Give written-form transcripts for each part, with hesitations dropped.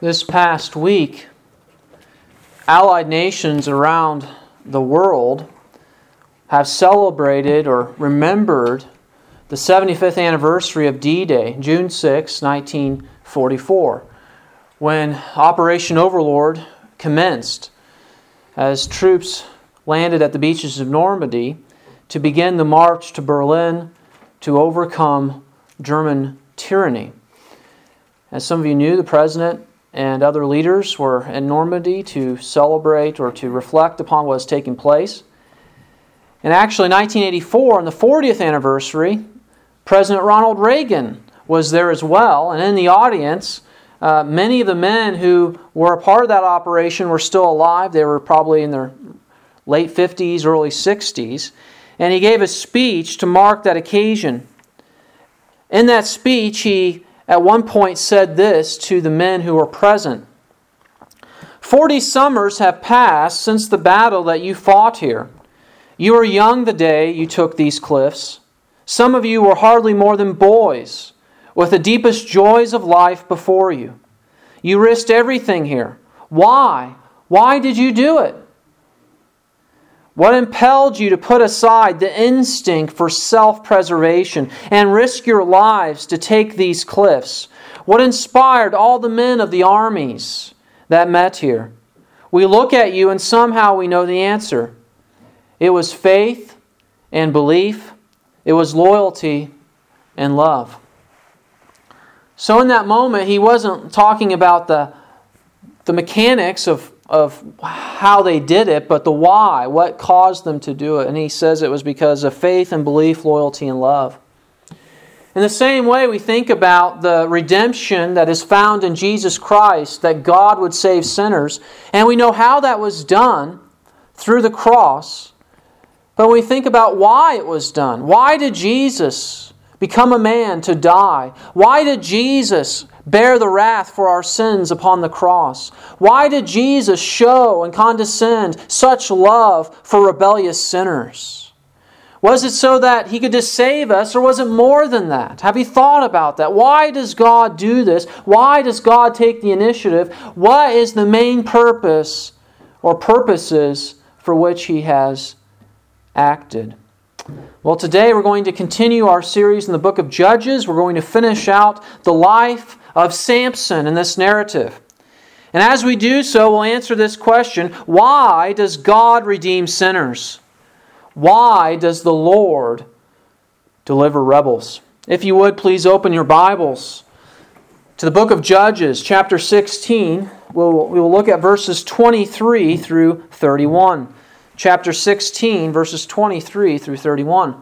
This past week, allied nations around the world have celebrated or remembered the 75th anniversary of D-Day, June 6, 1944, when Operation Overlord commenced as troops landed at the beaches of Normandy to begin the march to Berlin to overcome German tyranny. As some of you knew, the President and other leaders were in Normandy to celebrate or to reflect upon what was taking place. And actually, in 1984, on the 40th anniversary, President Ronald Reagan was there as well. And in the audience, many of the men who were a part of that operation were still alive. They were probably in their late 50s, early 60s. And he gave a speech to mark that occasion. In that speech, he at one point said this to the men who were present: 40 summers have passed since the battle that you fought here. You were young the day you took these cliffs. Some of you were hardly more than boys, with the deepest joys of life before you. You risked everything here. Why? Why did you do it? What impelled you to put aside the instinct for self-preservation and risk your lives to take these cliffs? What inspired all the men of the armies that met here? We look at you and somehow we know the answer. It was faith and belief. It was loyalty and love. So in that moment, he wasn't talking about the mechanics of how they did it, but the why, what caused them to do it. And he says it was because of faith and belief, loyalty and love. In the same way, we think about the redemption that is found in Jesus Christ, that God would save sinners. And we know how that was done through the cross. But when we think about why it was done, why did Jesus become a man to die? Why did Jesus bear the wrath for our sins upon the cross? Why did Jesus show and condescend such love for rebellious sinners? Was it so that He could just save us, or was it more than that? Have you thought about that? Why does God do this? Why does God take the initiative? What is the main purpose or purposes for which He has acted? Well, today we're going to continue our series in the book of Judges. We're going to finish out the life of Samson in this narrative. And as we do so, we'll answer this question: why does God redeem sinners? Why does the Lord deliver rebels? If you would, please open your Bibles to the book of Judges, chapter 16. We will look at verses 23 through 31. Chapter 16, verses 23 through 31.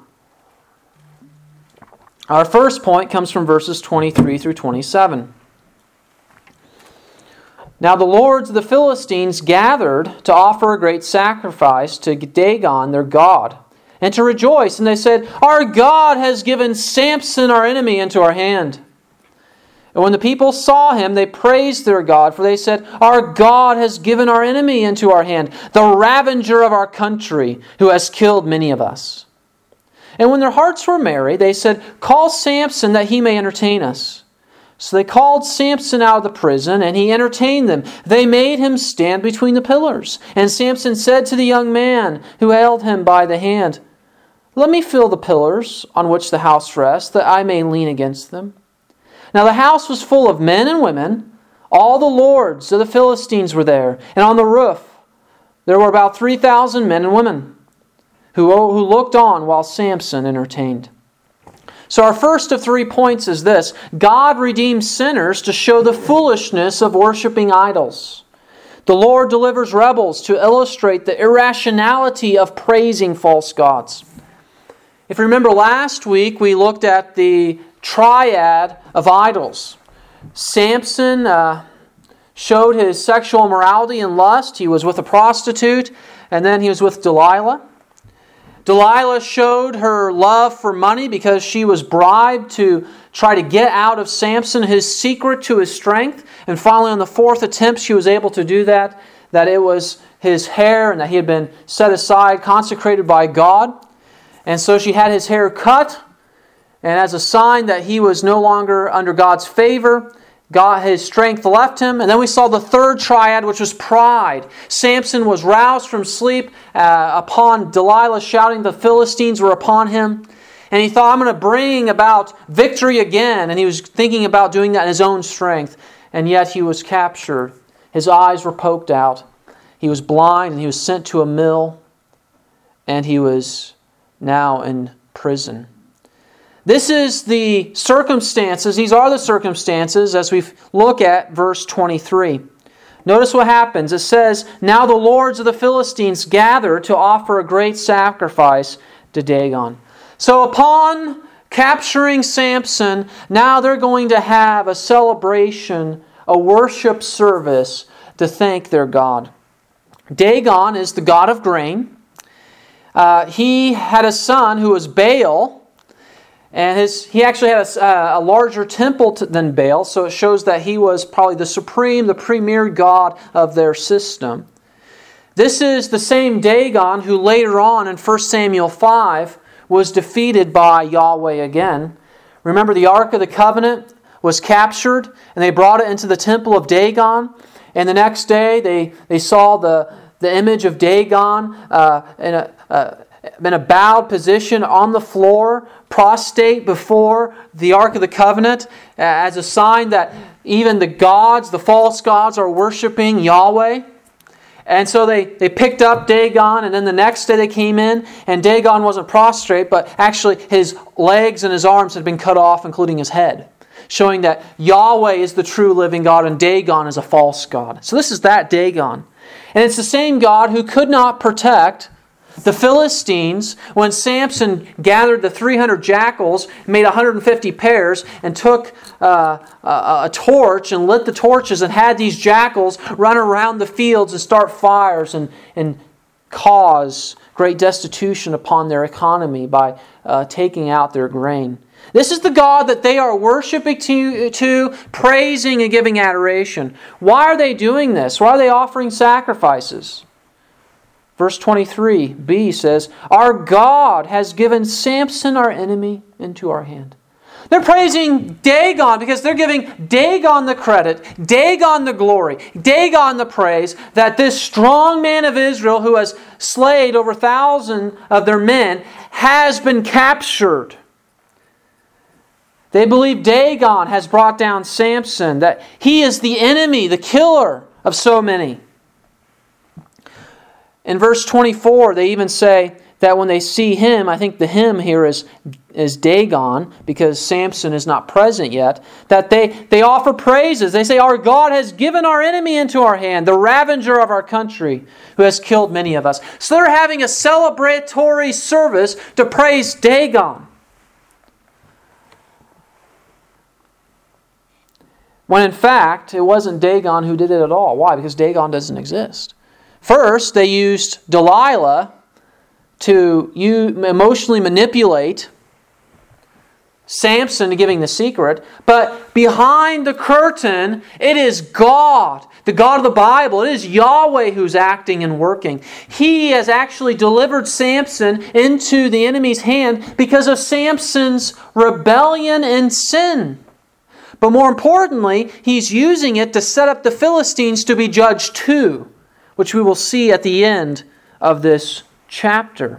Our first point comes from verses 23 through 27. Now the lords of the Philistines gathered to offer a great sacrifice to Dagon, their god, and to rejoice. And they said, "Our God has given Samson, our enemy, into our hand." And when the people saw him, they praised their God, for they said, "Our God has given our enemy into our hand, the ravager of our country, who has killed many of us." And when their hearts were merry, they said, "Call Samson that he may entertain us." So they called Samson out of the prison, and he entertained them. They made him stand between the pillars. And Samson said to the young man who held him by the hand, "Let me feel the pillars on which the house rests, that I may lean against them." Now the house was full of men and women. All the lords of the Philistines were there. And on the roof there were about 3,000 men and women who looked on while Samson entertained. So our first of 3 points is this: God redeems sinners to show the foolishness of worshiping idols. The Lord delivers rebels to illustrate the irrationality of praising false gods. If you remember last week, we looked at the triad of idols. Samson showed his sexual immorality and lust. He was with a prostitute, and then he was with Delilah. Delilah showed her love for money because she was bribed to try to get out of Samson his secret to his strength. And finally, on the 4th attempt, she was able to do that it was his hair and that he had been set aside, consecrated by God. And so she had his hair cut, and as a sign that he was no longer under God's favor, his strength left him. And then we saw the third triad, which was pride. Samson was roused from sleep upon Delilah shouting the Philistines were upon him. And he thought, I'm going to bring about victory again. And he was thinking about doing that in his own strength. And yet he was captured. His eyes were poked out. He was blind and he was sent to a mill. And he was now in prison. This is the circumstances. These are the circumstances as we look at verse 23. Notice what happens. It says, now the lords of the Philistines gather to offer a great sacrifice to Dagon. So upon capturing Samson, now they're going to have a celebration, a worship service to thank their God. Dagon is the god of grain. He had a son who was Baal. And he actually had a larger temple than Baal, so it shows that he was probably the premier god of their system. This is the same Dagon who later on in 1 Samuel 5 was defeated by Yahweh again. Remember, the Ark of the Covenant was captured, and they brought it into the temple of Dagon. And the next day, they saw the image of Dagon in a bowed position on the floor, prostrate before the Ark of the Covenant, as a sign that even the gods, the false gods, are worshiping Yahweh. And so they picked up Dagon, and then the next day they came in, and Dagon wasn't prostrate, but actually his legs and his arms had been cut off, including his head, showing that Yahweh is the true living God and Dagon is a false god. So this is that Dagon. And it's the same God who could not protect the Philistines when Samson gathered the 300 jackals, made 150 pairs, and took a torch and lit the torches and had these jackals run around the fields and start fires and cause great destitution upon their economy by taking out their grain. This is the God that they are worshiping to, praising and giving adoration. Why are they doing this? Why are they offering sacrifices? Verse 23b says, our God has given Samson, our enemy, into our hand. They're praising Dagon because they're giving Dagon the credit, Dagon the glory, Dagon the praise that this strong man of Israel who has slayed over 1,000 of their men has been captured. They believe Dagon has brought down Samson, that he is the enemy, the killer of so many. In verse 24, they even say that when they see him, I think the him here is Dagon, because Samson is not present yet, that they offer praises. They say, our God has given our enemy into our hand, the ravager of our country, who has killed many of us. So they're having a celebratory service to praise Dagon. When in fact, it wasn't Dagon who did it at all. Why? Because Dagon doesn't exist. First, they used Delilah to emotionally manipulate Samson to giving the secret. But behind the curtain, it is God, the God of the Bible. It is Yahweh who's acting and working. He has actually delivered Samson into the enemy's hand because of Samson's rebellion and sin. But more importantly, he's using it to set up the Philistines to be judged too, which we will see at the end of this chapter.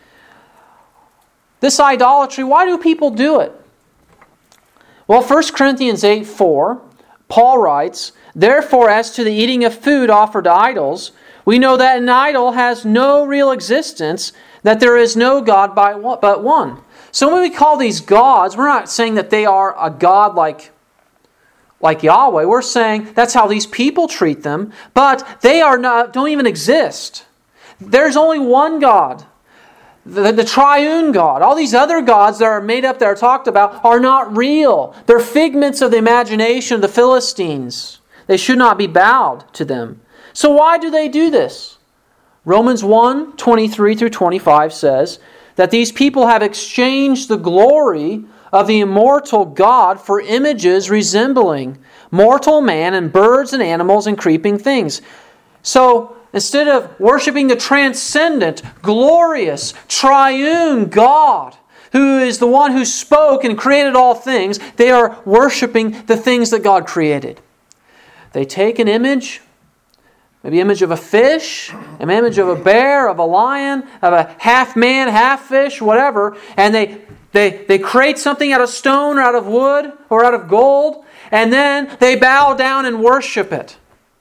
This idolatry, why do people do it? Well, 1 Corinthians 8:4, Paul writes, therefore, as to the eating of food offered to idols, we know that an idol has no real existence, that there is no God but one. So when we call these gods, we're not saying that they are a God like Yahweh. We're saying that's how these people treat them, but they don't even exist. There's only one God, the triune God. All these other gods that are made up, that are talked about, are not real. They're figments of the imagination of the Philistines. They should not be bowed to them. So why do they do this? Romans 1:23 through 25 says that these people have exchanged the glory of the immortal God for images resembling mortal man and birds and animals and creeping things. So instead of worshiping the transcendent, glorious, triune God who is the one who spoke and created all things, they are worshiping the things that God created. They take an image, maybe an image of a fish, an image of a bear, of a lion, of a half man, half fish, whatever, and they create something out of stone or out of wood or out of gold, and then they bow down and worship it.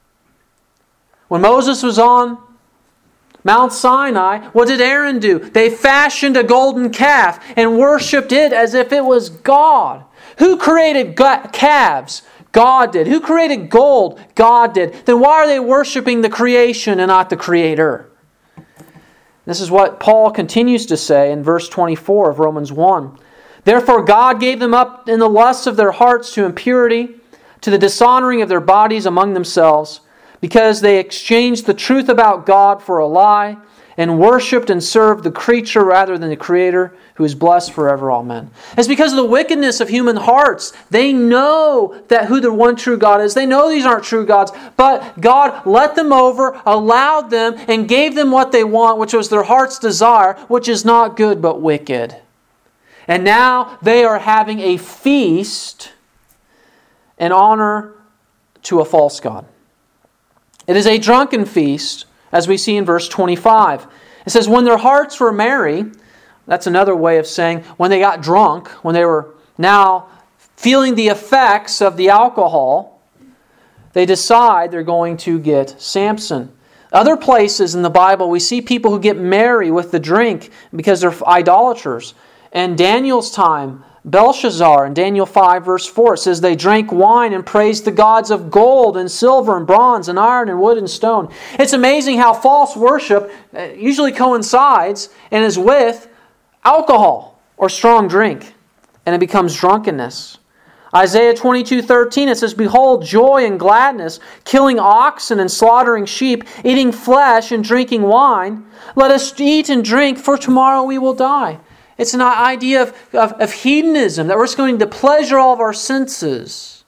When Moses was on Mount Sinai, what did Aaron do? They fashioned a golden calf and worshipped it as if it was God. Who created calves? God did. Who created gold? God did. Then why are they worshiping the creation and not the Creator? This is what Paul continues to say in verse 24 of Romans 1. Therefore God gave them up in the lusts of their hearts to impurity, to the dishonoring of their bodies among themselves, because they exchanged the truth about God for a lie, and worshipped and served the creature rather than the Creator, who is blessed forever. Amen. It's because of the wickedness of human hearts. They know that who the one true God is. They know these aren't true gods. But God let them over, allowed them, and gave them what they want, which was their heart's desire, which is not good but wicked. And now they are having a feast in honor to a false god. It is a drunken feast, as we see in verse 25. It says, when their hearts were merry, that's another way of saying when they got drunk, when they were now feeling the effects of the alcohol, they decide they're going to get Samson. Other places in the Bible, we see people who get merry with the drink because they're idolaters. In Daniel's time, Belshazzar in Daniel 5 verse 4, it says they drank wine and praised the gods of gold and silver and bronze and iron and wood and stone. It's amazing how false worship usually coincides and is with alcohol or strong drink, and it becomes drunkenness. Isaiah 22:13, it says, behold, joy and gladness, killing oxen and slaughtering sheep, eating flesh and drinking wine. Let us eat and drink, for tomorrow we will die. It's an idea of hedonism, that we're just going to pleasure all of our senses.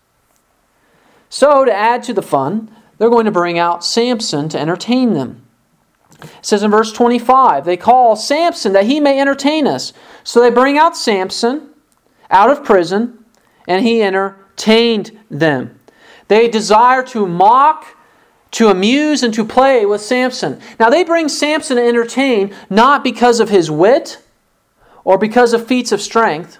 So, to add to the fun, they're going to bring out Samson to entertain them. It says in verse 25, they call Samson that he may entertain us. So they bring out Samson out of prison, and he entertained them. They desire to mock, to amuse, and to play with Samson. Now they bring Samson to entertain not because of his wit, or because of feats of strength.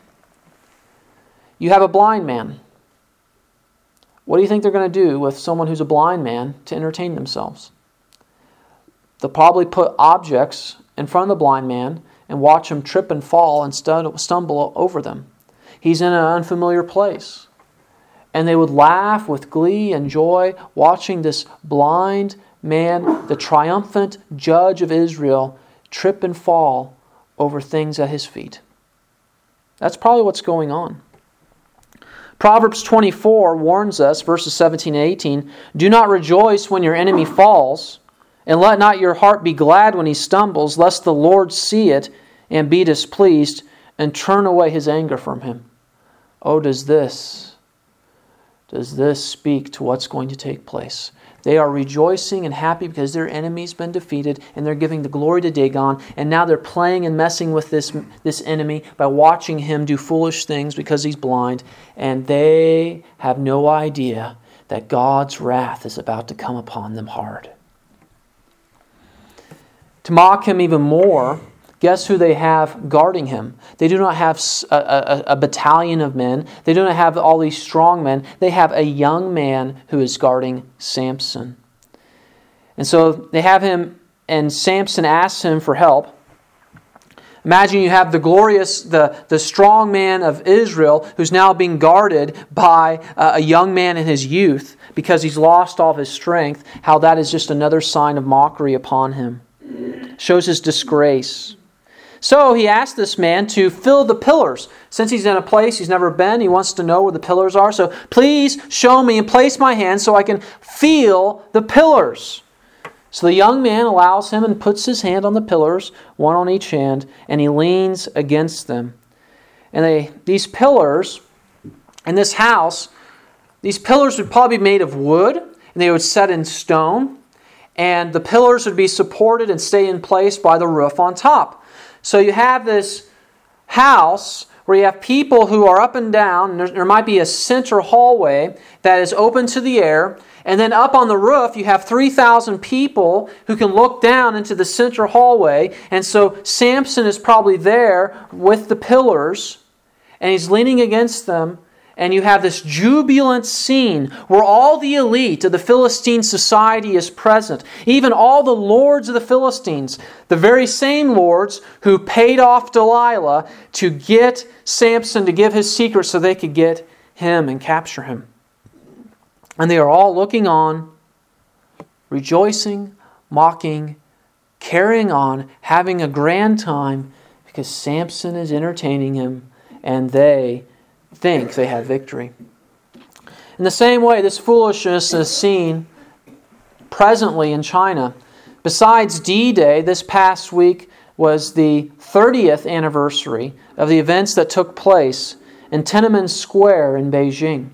You have a blind man. What do you think they're going to do with someone who's a blind man to entertain themselves? They'll probably put objects in front of the blind man and watch him trip and fall and stumble over them. He's in an unfamiliar place. And they would laugh with glee and joy watching this blind man, the triumphant judge of Israel, trip and fall over things at his feet. That's probably what's going on. Proverbs 24 warns us, verses 17 and 18, do not rejoice when your enemy falls, and let not your heart be glad when he stumbles, lest the Lord see it and be displeased and turn away his anger from him. Oh, does this speak to what's going to take place? They are rejoicing and happy because their enemy's been defeated, and they're giving the glory to Dagon, and now they're playing and messing with this enemy by watching him do foolish things because he's blind, and they have no idea that God's wrath is about to come upon them hard. To mock him even more, guess who they have guarding him? They do not have a battalion of men. They do not have all these strong men. They have a young man who is guarding Samson. And so they have him, and Samson asks him for help. Imagine you have the glorious, the strong man of Israel who's now being guarded by a young man in his youth because he's lost all of his strength. How that is just another sign of mockery upon him. Shows his disgrace. So he asked this man to fill the pillars. Since he's in a place he's never been, he wants to know where the pillars are. So please show me and place my hand so I can feel the pillars. So the young man allows him and puts his hand on the pillars, one on each hand, and he leans against them. And these pillars in this house, these pillars would probably be made of wood, and they would set in stone. And the pillars would be supported and stay in place by the roof on top. So you have this house where you have people who are up and down. And there might be a center hallway that is open to the air. And then up on the roof, you have 3,000 people who can look down into the center hallway. And so Samson is probably there with the pillars, and he's leaning against them. And you have this jubilant scene where all the elite of the Philistine society is present. Even all the lords of the Philistines, the very same lords who paid off Delilah to get Samson to give his secret so they could get him and capture him. And they are all looking on, rejoicing, mocking, carrying on, having a grand time because Samson is entertaining him and they think they have victory. In the same way, this foolishness is seen presently in China. Besides D-Day, this past week was the 30th anniversary of the events that took place in Tiananmen Square in Beijing.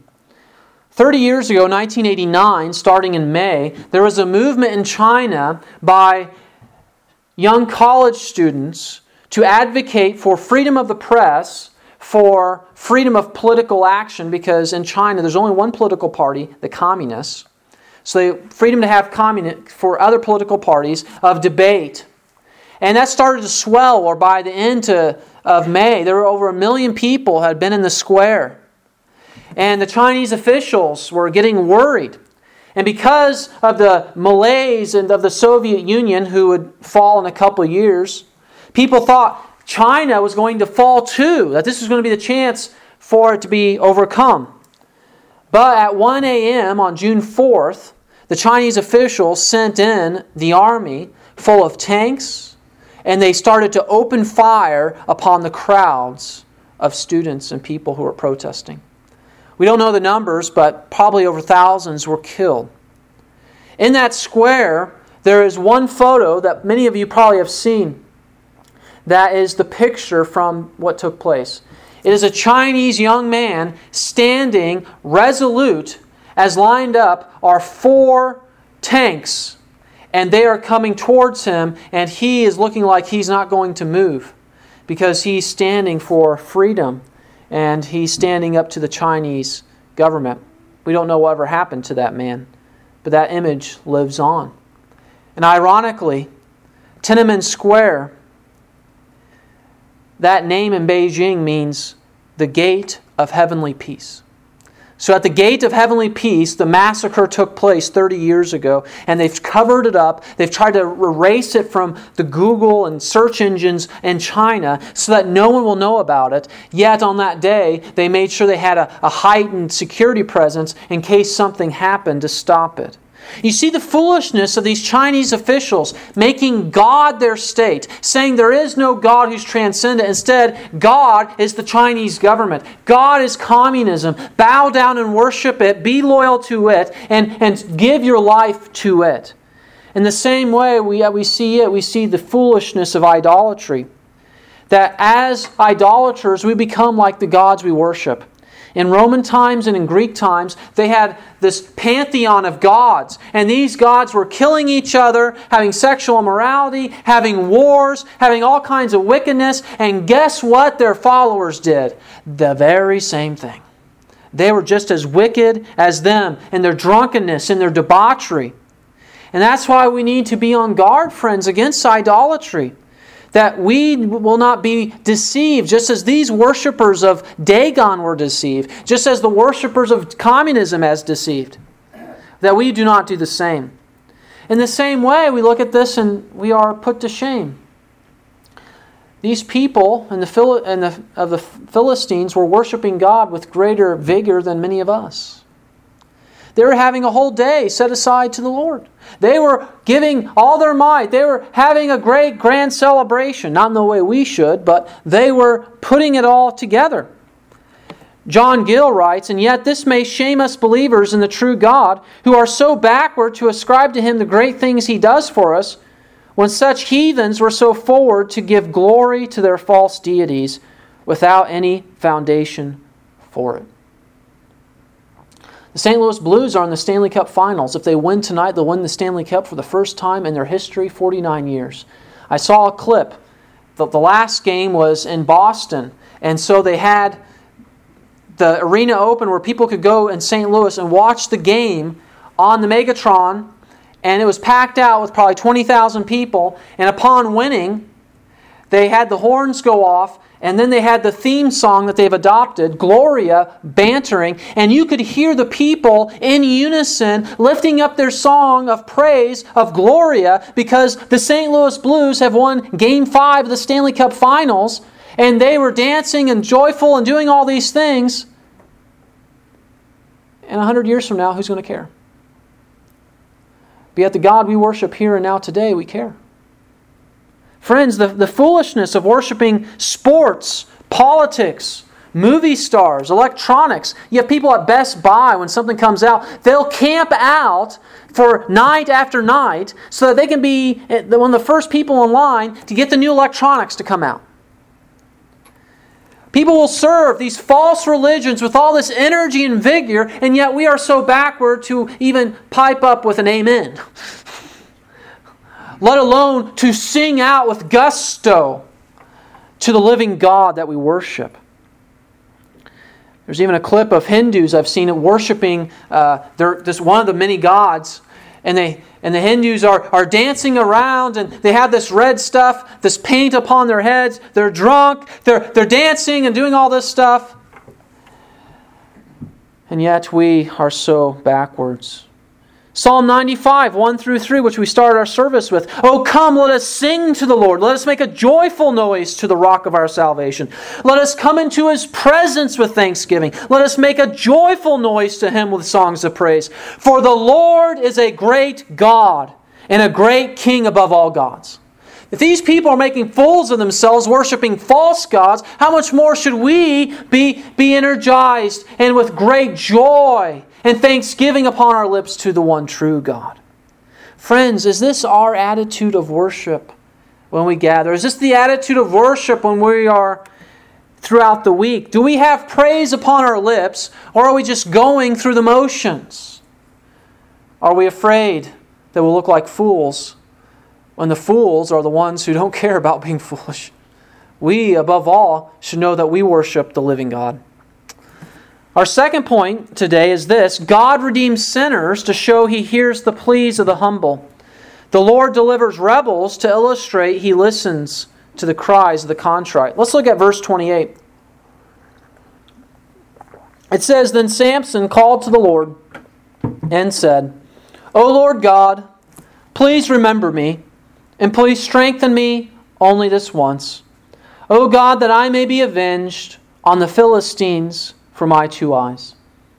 30 years ago, 1989, starting in May, there was a movement in China by young college students to advocate for freedom of the press, for freedom of political action, because in China there's only one political party, the Communists. So freedom to have for other political parties of debate. And that started to swell, or by the end of May, there were over 1 million people had been in the square. And the Chinese officials were getting worried. And because of the malaise and of the Soviet Union, who would fall in a couple of years, people thought China was going to fall too, that this was going to be the chance for it to be overcome. But at 1 a.m. on June 4th, the Chinese officials sent in the army full of tanks, and they started to open fire upon the crowds of students and people who were protesting. We don't know the numbers, but probably over thousands were killed. In that square, there is one photo that many of you probably have seen. That is the picture from what took place. It is a Chinese young man standing resolute as lined up are 4 tanks. And they are coming towards him, and he is looking like he's not going to move because he's standing for freedom. And he's standing up to the Chinese government. We don't know whatever happened to that man, but that image lives on. And ironically, Tiananmen Square, that name in Beijing means the gate of heavenly peace. So at the gate of heavenly peace, the massacre took place 30 years ago, and they've covered it up. They've tried to erase it from the Google and search engines in China so that no one will know about it. Yet on that day, they made sure they had a heightened security presence in case something happened to stop it. You see the foolishness of these Chinese officials making God their state, saying there is no God who's transcendent. Instead, God is the Chinese government. God is communism. Bow down and worship it, be loyal to it, and give your life to it. In the same way, we see the foolishness of idolatry. That as idolaters, we become like the gods we worship. In Roman times and in Greek times, they had this pantheon of gods. And these gods were killing each other, having sexual immorality, having wars, having all kinds of wickedness. And guess what their followers did? The very same thing. They were just as wicked as them in their drunkenness, in their debauchery. And that's why we need to be on guard, friends, against idolatry. That we will not be deceived, just as these worshipers of Dagon were deceived, just as the worshipers of communism as deceived. That we do not do the same. In the same way, we look at this and we are put to shame. These people of the Philistines were worshiping God with greater vigor than many of us. They were having a whole day set aside to the Lord. They were giving all their might. They were having a great grand celebration. Not in the way we should, but they were putting it all together. John Gill writes, "And yet this may shame us believers in the true God, who are so backward to ascribe to Him the great things He does for us, when such heathens were so forward to give glory to their false deities without any foundation for it." The St. Louis Blues are in the Stanley Cup Finals. If they win tonight, they'll win the Stanley Cup for the first time in their history, 49 years. I saw a clip the last game was in Boston. And so they had the arena open where people could go in St. Louis and watch the game on the Megatron. And it was packed out with probably 20,000 people. And upon winning, they had the horns go off. And then they had the theme song that they've adopted, Gloria, bantering. And you could hear the people in unison lifting up their song of praise of Gloria because the St. Louis Blues have won Game 5 of the Stanley Cup Finals. And they were dancing and joyful and doing all these things. And 100 years from now, who's going to care? But yet the God we worship here and now today, we care. Friends, the foolishness of worshiping sports, politics, movie stars, electronics. You have people at Best Buy, when something comes out, they'll camp out for night after night so that they can be one of the first people in line to get the new electronics to come out. People will serve these false religions with all this energy and vigor, and yet we are so backward to even pipe up with an amen. Let alone to sing out with gusto to the living God that we worship. There's even a clip of Hindus I've seen it worshiping this one of the many gods, and the Hindus are dancing around, and they have this red stuff, this paint upon their heads. They're drunk. They're dancing and doing all this stuff. And yet we are so backwards. Psalm 95, 1 through 3, which we started our service with. Oh, come, let us sing to the Lord. Let us make a joyful noise to the rock of our salvation. Let us come into His presence with thanksgiving. Let us make a joyful noise to Him with songs of praise. For the Lord is a great God and a great King above all gods. If these people are making fools of themselves, worshiping false gods, how much more should we be energized and with great joy and thanksgiving upon our lips to the one true God? Friends, is this our attitude of worship when we gather? Is this the attitude of worship when we are throughout the week? Do we have praise upon our lips, or are we just going through the motions? Are we afraid that we'll look like fools when the fools are the ones who don't care about being foolish? We, above all, should know that we worship the living God. Our second point today is this: God redeems sinners to show He hears the pleas of the humble. The Lord delivers rebels to illustrate He listens to the cries of the contrite. Let's look at verse 28. It says, Then Samson called to the Lord and said, O Lord God, please remember me, and please strengthen me only this once. O God, that I may be avenged on the Philistines for my 2 eyes.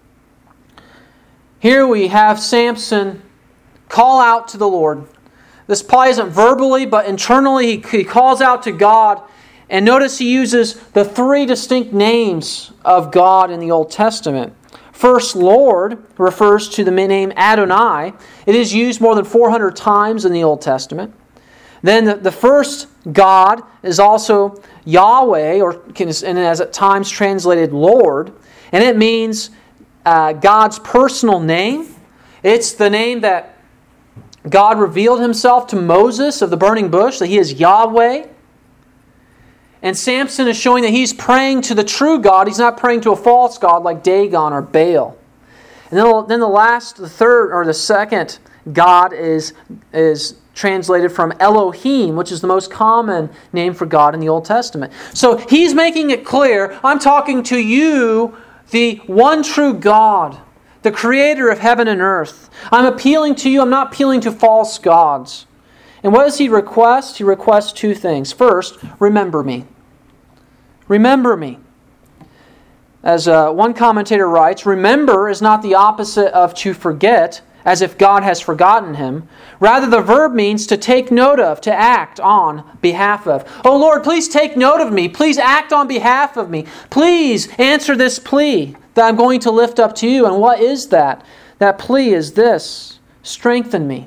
Here we have Samson call out to the Lord. This probably isn't verbally, but internally he calls out to God. And notice he uses the 3 distinct names of God in the Old Testament. First, Lord refers to the name Adonai. It is used more than 400 times in the Old Testament. Then the first God is also Yahweh, and as at times translated Lord. And it means God's personal name. It's the name that God revealed Himself to Moses of the burning bush, that He is Yahweh. And Samson is showing that he's praying to the true God. He's not praying to a false God like Dagon or Baal. And then the second God is translated from Elohim, which is the most common name for God in the Old Testament. So he's making it clear, I'm talking to you, the one true God, the creator of heaven and earth. I'm appealing to you. I'm not appealing to false gods. And what does he request? He requests 2 things. First, remember me. Remember me. As one commentator writes, remember is not the opposite of to forget, as if God has forgotten him. Rather, the verb means to take note of, to act on behalf of. Oh Lord, please take note of me. Please act on behalf of me. Please answer this plea that I'm going to lift up to you. And what is that? That plea is this: strengthen me.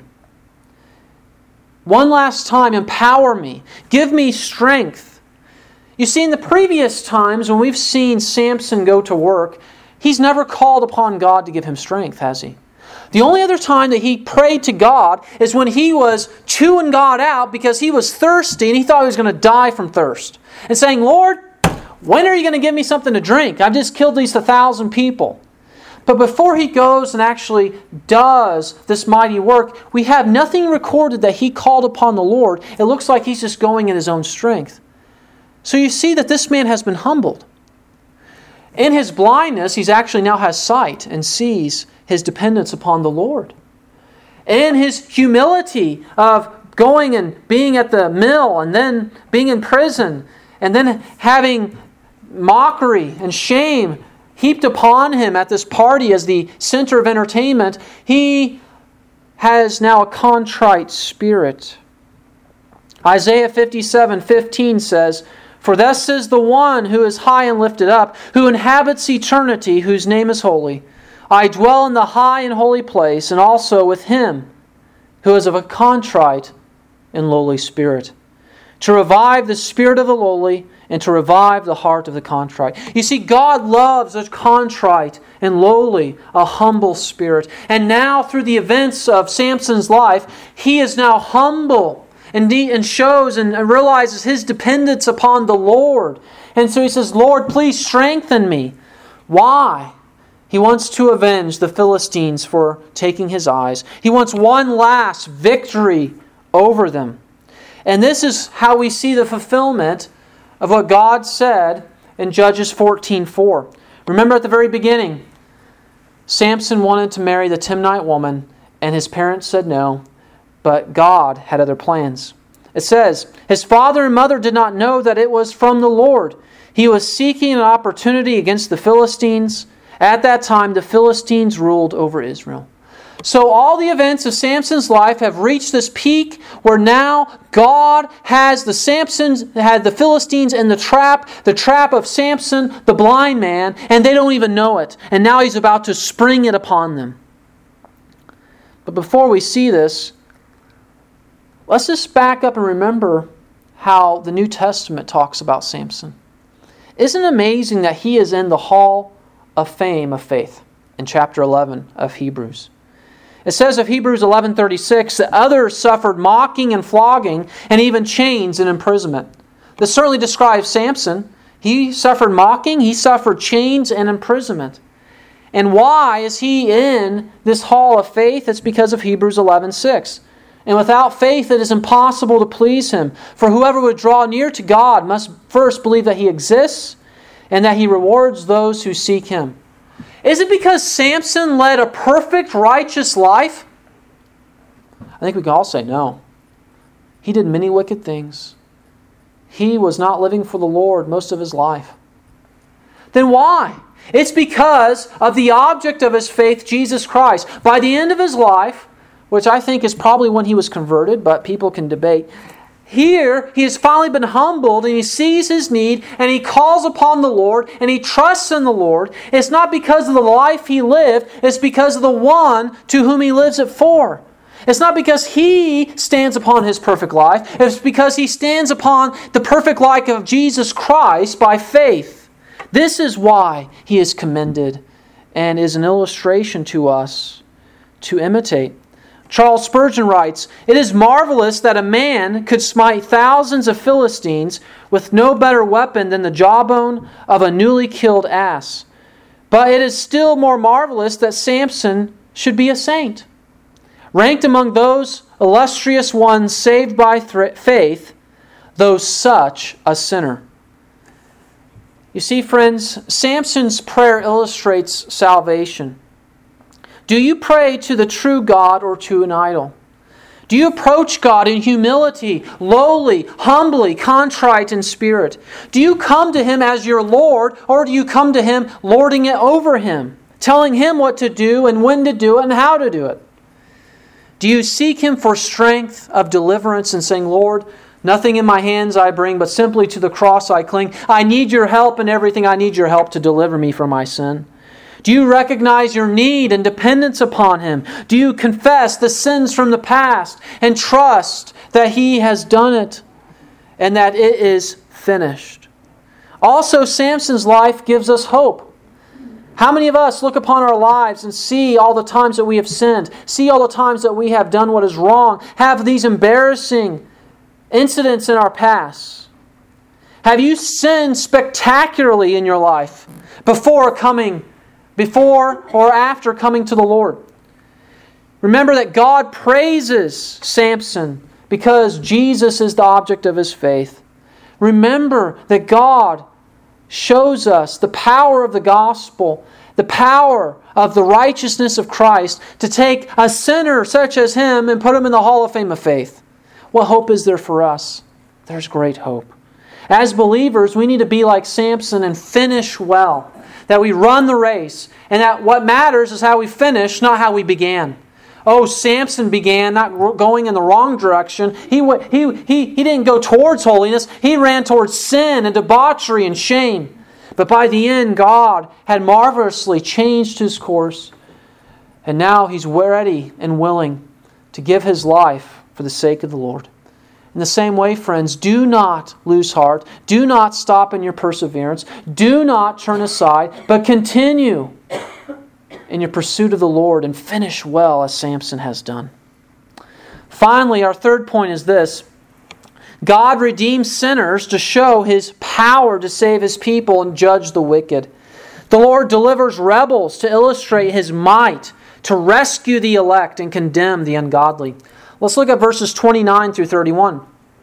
One last time, empower me. Give me strength. You see, in the previous times when we've seen Samson go to work, he's never called upon God to give him strength, has he? The only other time that he prayed to God is when he was chewing God out because he was thirsty and he thought he was going to die from thirst. And saying, Lord, when are you going to give me something to drink? I've just killed these 1,000 people. But before he goes and actually does this mighty work, we have nothing recorded that he called upon the Lord. It looks like he's just going in his own strength. So you see that this man has been humbled. In his blindness, he actually now has sight and sees his dependence upon the Lord. In his humility of going and being at the mill and then being in prison and then having mockery and shame heaped upon him at this party as the center of entertainment, he has now a contrite spirit. Isaiah 57:15 says, "For thus is the one who is high and lifted up, who inhabits eternity, whose name is holy. I dwell in the high and holy place, and also with him who is of a contrite and lowly spirit, to revive the spirit of the lowly and to revive the heart of the contrite." You see, God loves a contrite and lowly, a humble spirit. And now through the events of Samson's life, he is now humble and shows and realizes his dependence upon the Lord. And so he says, Lord, please strengthen me. Why? He wants to avenge the Philistines for taking his eyes. He wants one last victory over them. And this is how we see the fulfillment of what God said in Judges 14:4. Remember at the very beginning, Samson wanted to marry the Timnite woman, and his parents said no, but God had other plans. It says, his father and mother did not know that it was from the Lord. He was seeking an opportunity against the Philistines. At that time, the Philistines ruled over Israel. So all the events of Samson's life have reached this peak where now God has the Philistines in the trap of Samson, the blind man, and they don't even know it. And now he's about to spring it upon them. But before we see this, let's just back up and remember how the New Testament talks about Samson. Isn't it amazing that he is in the Hall of Fame of Faith in chapter 11 of Hebrews? It says of Hebrews 11:36 that others suffered mocking and flogging and even chains and imprisonment. This certainly describes Samson. He suffered mocking, he suffered chains and imprisonment. And why is he in this hall of faith? It's because of Hebrews 11:6. And without faith it is impossible to please Him. For whoever would draw near to God must first believe that He exists and that He rewards those who seek Him. Is it because Samson led a perfect, righteous life? I think we can all say no. He did many wicked things. He was not living for the Lord most of his life. Then why? It's because of the object of his faith, Jesus Christ. By the end of his life, which I think is probably when he was converted, but people can debate, here, he has finally been humbled and he sees his need and he calls upon the Lord and he trusts in the Lord. It's not because of the life he lived, it's because of the one to whom he lives it for. It's not because he stands upon his perfect life, it's because he stands upon the perfect life of Jesus Christ by faith. This is why he is commended and is an illustration to us to imitate. Charles Spurgeon writes, "It is marvelous that a man could smite thousands of Philistines with no better weapon than the jawbone of a newly killed ass. But it is still more marvelous that Samson should be a saint, ranked among those illustrious ones saved by faith, though such a sinner." You see, friends, Samson's prayer illustrates salvation. Do you pray to the true God or to an idol? Do you approach God in humility, lowly, humbly, contrite in spirit? Do you come to Him as your Lord, or do you come to Him lording it over Him, telling Him what to do and when to do it and how to do it? Do you seek Him for strength of deliverance and saying, "Lord, nothing in my hands I bring, but simply to the cross I cling. I need your help in everything. I need your help to deliver me from my sin"? Do you recognize your need and dependence upon Him? Do you confess the sins from the past and trust that He has done it and that it is finished? Also, Samson's life gives us hope. How many of us look upon our lives and see all the times that we have sinned, see all the times that we have done what is wrong, have these embarrassing incidents in our past? Have you sinned spectacularly in your life before or after coming to the Lord? Remember that God praises Samson because Jesus is the object of his faith. Remember that God shows us the power of the gospel, the power of the righteousness of Christ to take a sinner such as him and put him in the Hall of Fame of faith. What hope is there for us? There's great hope. As believers, we need to be like Samson and finish well. That we run the race. And that what matters is how we finish, not how we began. Oh, Samson began not going in the wrong direction. He didn't go towards holiness. He ran towards sin and debauchery and shame. But by the end, God had marvelously changed his course. And now he's ready and willing to give his life for the sake of the Lord. In the same way, friends, do not lose heart. Do not stop in your perseverance. Do not turn aside, but continue in your pursuit of the Lord and finish well as Samson has done. Finally, our third point is this. God redeems sinners to show His power to save His people and judge the wicked. The Lord delivers rebels to illustrate His might, to rescue the elect and condemn the ungodly. Let's look at verses 29 through 31.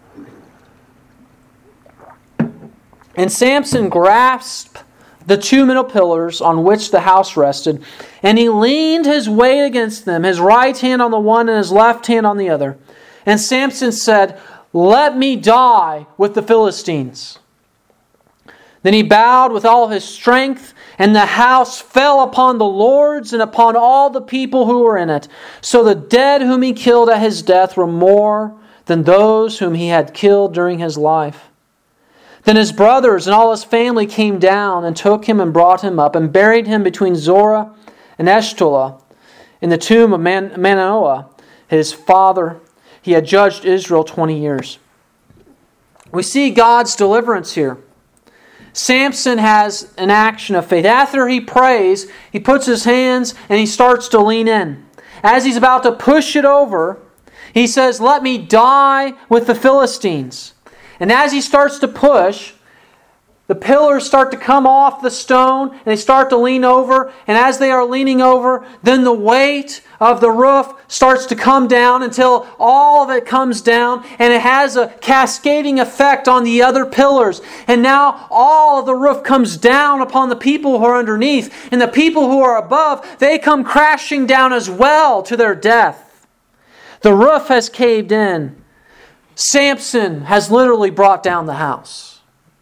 And Samson grasped the two middle pillars on which the house rested, and he leaned his weight against them, his right hand on the one and his left hand on the other. And Samson said, "Let me die with the Philistines." Then he bowed with all his strength, and the house fell upon the lords and upon all the people who were in it. So the dead whom he killed at his death were more than those whom he had killed during his life. Then his brothers and all his family came down and took him and brought him up and buried him between Zorah and Eshtaol in the tomb of Manoah, his father. He had judged Israel 20 years. We see God's deliverance here. Samson has an action of faith. After he prays, he puts his hands and he starts to lean in. As he's about to push it over, he says, "Let me die with the Philistines." And as he starts to push, the pillars start to come off the stone and they start to lean over. And as they are leaning over, then the weight of the roof starts to come down until all of it comes down, and it has a cascading effect on the other pillars. And now all of the roof comes down upon the people who are underneath, and the people who are above, they come crashing down as well to their death. The roof has caved in. Samson has literally brought down the house.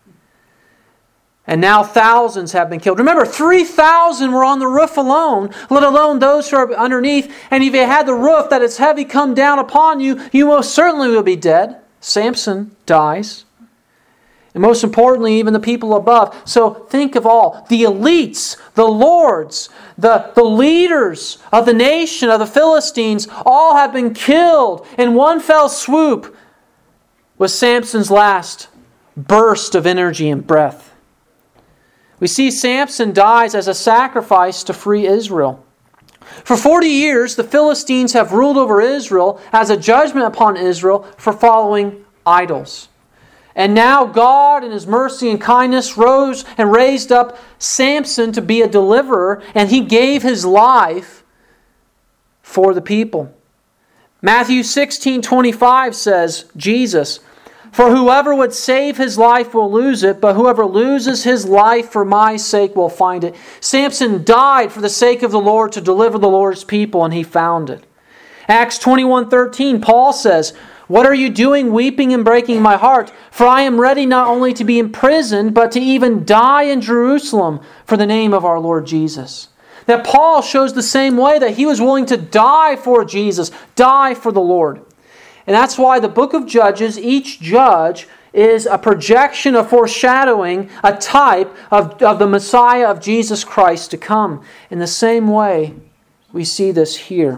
And now thousands have been killed. Remember, 3,000 were on the roof alone, let alone those who are underneath. And if you had the roof that is heavy come down upon you, you most certainly will be dead. Samson dies. And most importantly, even the people above. So think of all. The elites, the lords, the leaders of the nation, of the Philistines, all have been killed in one fell swoop with Samson's last burst of energy and breath. We see Samson dies as a sacrifice to free Israel. For 40 years, the Philistines have ruled over Israel as a judgment upon Israel for following idols. And now God, in His mercy and kindness, rose and raised up Samson to be a deliverer, and He gave His life for the people. Matthew 16:25 says, Jesus, "For whoever would save his life will lose it, but whoever loses his life for my sake will find it." Samson died for the sake of the Lord to deliver the Lord's people, and he found it. Acts 21:13, Paul says, "What are you doing weeping and breaking my heart? For I am ready not only to be imprisoned, but to even die in Jerusalem for the name of our Lord Jesus." That Paul shows the same way, that he was willing to die for Jesus, die for the Lord. And that's why the book of Judges, each judge is a projection, a foreshadowing, a type of the Messiah of Jesus Christ to come. In the same way, we see this here.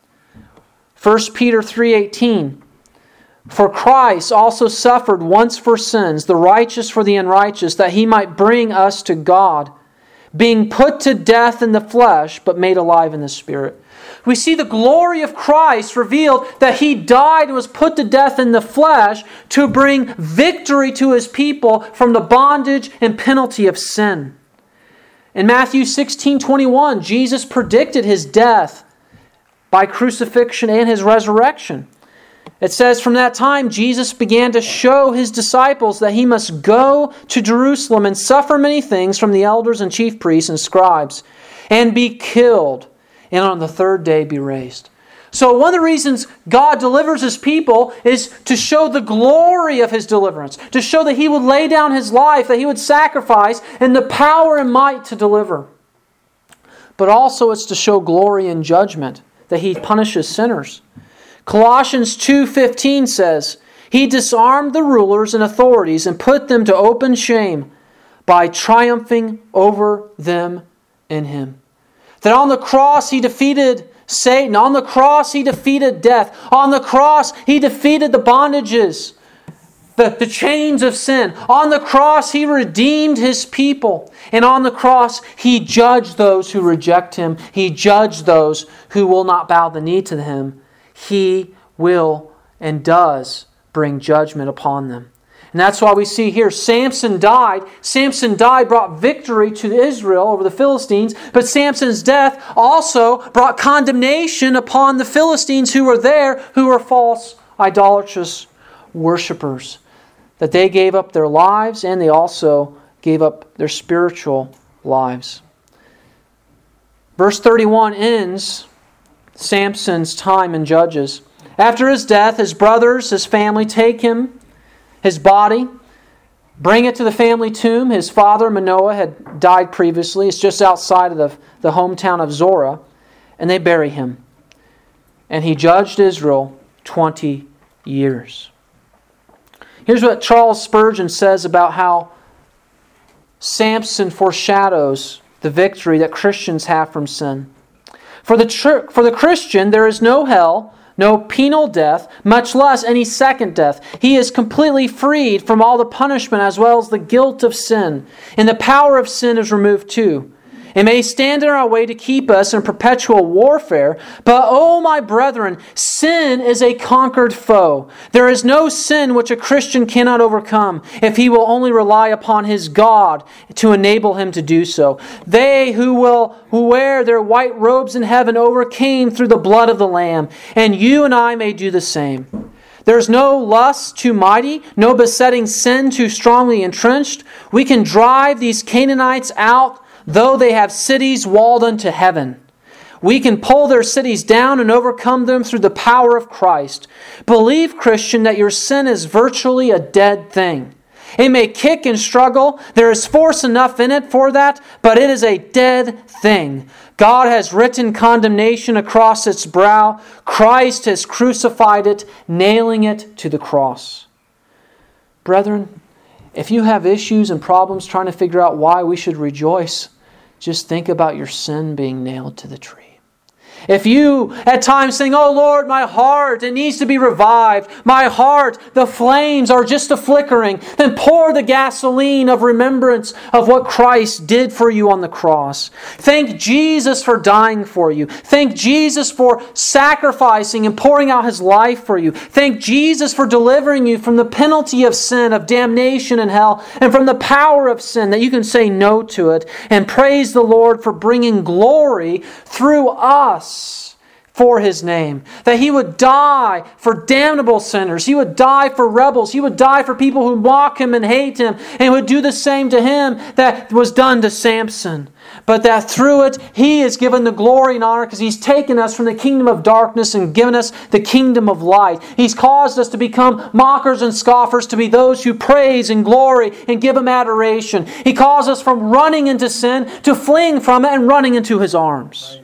1 Peter 3:18, "For Christ also suffered once for sins, the righteous for the unrighteous, that He might bring us to God, being put to death in the flesh, but made alive in the Spirit. We see the glory of Christ revealed that He died and was put to death in the flesh to bring victory to His people from the bondage and penalty of sin. In Matthew 16:21, Jesus predicted His death by crucifixion and His resurrection. It says, from that time, Jesus began to show His disciples that He must go to Jerusalem and suffer many things from the elders and chief priests and scribes, and be killed, and on the third day be raised. So one of the reasons God delivers His people is to show the glory of His deliverance, to show that He would lay down His life, that He would sacrifice, and the power and might to deliver. But also it's to show glory in judgment, that He punishes sinners. Colossians 2:15 says, He disarmed the rulers and authorities and put them to open shame by triumphing over them in Him. That on the cross He defeated Satan. On the cross He defeated death. On the cross He defeated the bondages, the chains of sin. On the cross He redeemed His people. And on the cross He judged those who reject Him. He judged those who will not bow the knee to Him. He will and does bring judgment upon them. And that's why we see here, Samson died. Samson died, brought victory to Israel over the Philistines. But Samson's death also brought condemnation upon the Philistines who were there, who were false, idolatrous worshipers. That they gave up their lives and they also gave up their spiritual lives. Verse 31 ends Samson's time in Judges. After his death, his brothers, his family take him, his body, bring it to the family tomb. His father, Manoah, had died previously. It's just outside of the hometown of Zorah. And they bury him. And he judged Israel 20 years. Here's what Charles Spurgeon says about how Samson foreshadows the victory that Christians have from sin. For the Christian, there is no hell, no penal death, much less any second death. He is completely freed from all the punishment as well as the guilt of sin. And the power of sin is removed too. It may stand in our way to keep us in perpetual warfare, but, oh my brethren, sin is a conquered foe. There is no sin which a Christian cannot overcome if he will only rely upon his God to enable him to do so. They who wear their white robes in heaven overcame through the blood of the Lamb, and you and I may do the same. There's no lust too mighty, no besetting sin too strongly entrenched. We can drive these Canaanites out, though they have cities walled unto heaven. We can pull their cities down and overcome them through the power of Christ. Believe, Christian, that your sin is virtually a dead thing. It may kick and struggle. There is force enough in it for that, but it is a dead thing. God has written condemnation across its brow. Christ has crucified it, nailing it to the cross. Brethren, if you have issues and problems trying to figure out why we should rejoice, just think about your sin being nailed to the tree. If you at times think, oh Lord, my heart, it needs to be revived. My heart, the flames are just a flickering. Then pour the gasoline of remembrance of what Christ did for you on the cross. Thank Jesus for dying for you. Thank Jesus for sacrificing and pouring out His life for you. Thank Jesus for delivering you from the penalty of sin, of damnation and hell, and from the power of sin that you can say no to it. And praise the Lord for bringing glory through us for His name. That He would die for damnable sinners. He would die for rebels. He would die for people who mock Him and hate Him, and would do the same to him that was done to Samson. But that through it, He is given the glory and honor because He's taken us from the kingdom of darkness and given us the kingdom of light. He's caused us to become mockers and scoffers, to be those who praise and glory and give Him adoration. He calls us from running into sin to fleeing from it and running into His arms.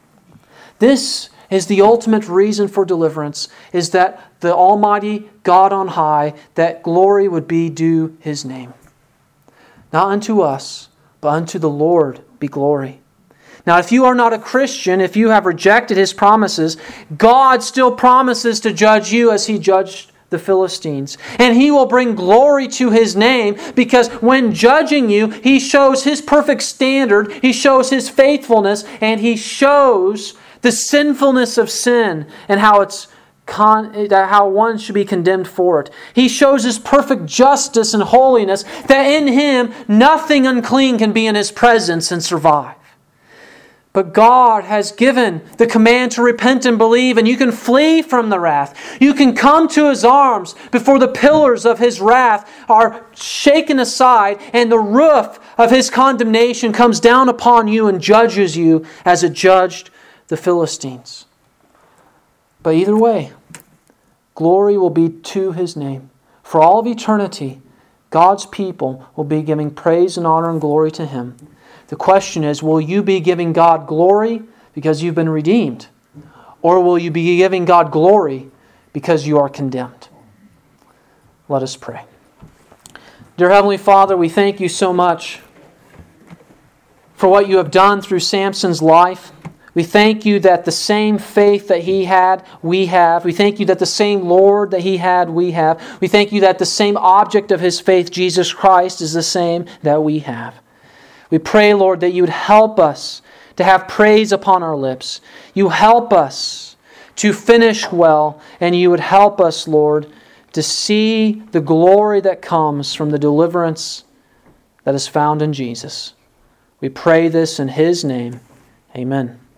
This is the ultimate reason for deliverance, is that the Almighty God on high, that glory would be due His name. Not unto us, but unto the Lord be glory. Now, if you are not a Christian, if you have rejected His promises, God still promises to judge you as He judged the Philistines. And He will bring glory to His name, because when judging you, He shows His perfect standard, He shows His faithfulness, and He shows the sinfulness of sin and how one should be condemned for it. He shows His perfect justice and holiness, that in Him nothing unclean can be in His presence and survive. But God has given the command to repent and believe, and you can flee from the wrath. You can come to His arms before the pillars of His wrath are shaken aside, and the roof of His condemnation comes down upon you and judges you as it judged the Philistines. But either way, glory will be to His name. For all of eternity, God's people will be giving praise and honor and glory to Him. The question is, will you be giving God glory because you've been redeemed? Or will you be giving God glory because you are condemned? Let us pray. Dear Heavenly Father, we thank You so much for what You have done through Samson's life. We thank You that the same faith that he had, we have. We thank You that the same Lord that he had, we have. We thank You that the same object of his faith, Jesus Christ, is the same that we have. We pray, Lord, that You would help us to have praise upon our lips. You help us to finish well, and You would help us, Lord, to see the glory that comes from the deliverance that is found in Jesus. We pray this in His name. Amen.